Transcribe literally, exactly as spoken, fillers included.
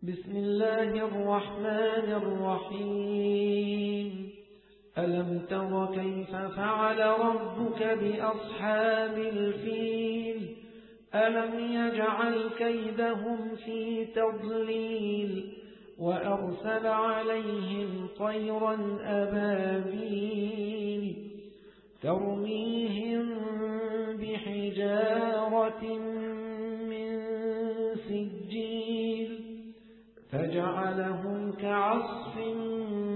بسم الله الرحمن الرحيم ألم تر كيف فعل ربك بأصحاب الفيل ألم يجعل كيدهم في تضليل وأرسل عليهم طيرا أبابيل ترميهم بحجارة من سجيل فجعلهم كعصف